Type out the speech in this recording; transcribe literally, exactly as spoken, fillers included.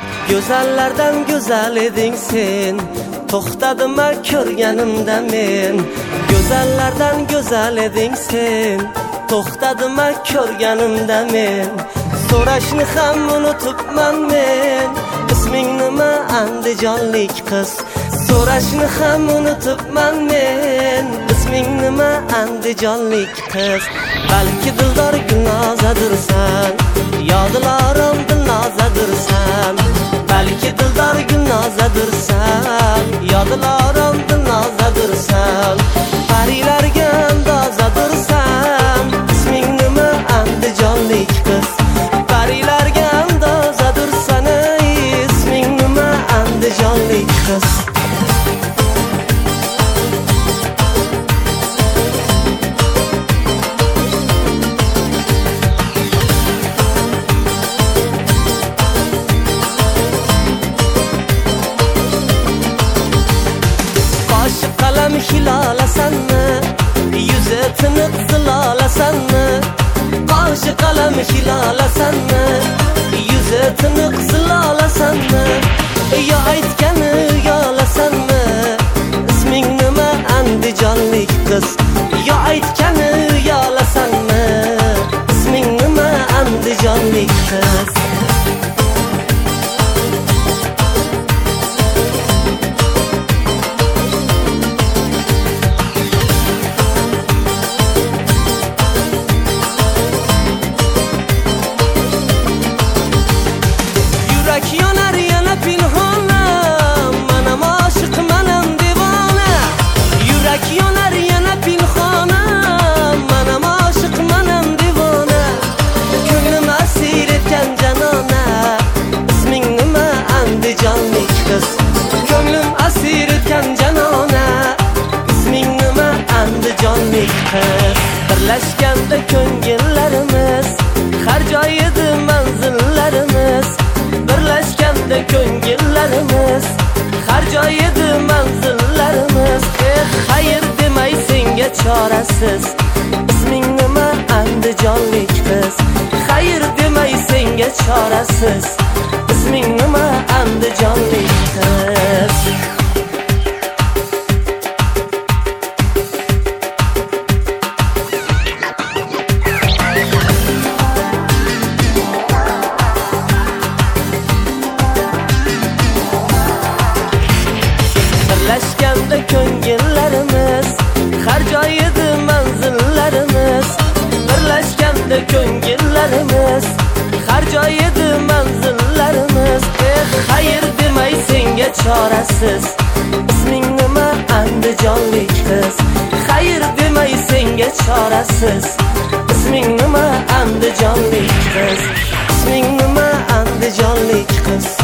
Go'zallardan go'zal eding sen, to'xtadim ko'rganimda men. Go'zallardan go'zal eding sen, to'xtadim ko'rganimda men. So'rashni ham unutibman men, isming nima andijonlik qiz. So'rashni ham unutibman men, isming nima andijonlik qiz. Balki dildor Gulnozadirsan, yo dilorom Dilnozadirsan. Balki dildor Gulnozadirsan, yo dilorom Dilnozadirsan. Parilarga andozadirsan, isming nima andijonlik qiz. Parilarga andozadirsan, isming nima andijonlik qiz. Hilolasanmi, yuzi tiniq zilolasanmi? Qoshi qalam hilolasanmi, yuzi tiniq zilolasanmi? Yo aytgani uyolasanmi, isming nima andijonlik qiz. Yo aytgani uyolasanmi, isming nima andijonlik qiz. Ko'nglim asir etgan janona, isming nima andijonlik qiz. Birlashganda ko'ngillarimiz, har joyida manzillarimiz. Birlashganda ko'ngillarimiz, har joyida manzillarimiz. Eh, xayr demay senga chorasiz, isming nima andijonlik qiz. Xayr demay senga chorasiz, isming nima andijonlik qiz. Birlashganda ko'ngillarimiz, har joyida manzillarimiz. Birlashganda ko'ngillarimiz, har joyida manzillarimiz. Eh, xayr demay senga chorasiz, isming nima andijonlik qiz. Xayr demay senga chorasiz, isming nima andijonlik qiz. Isming nima andijonlik qiz.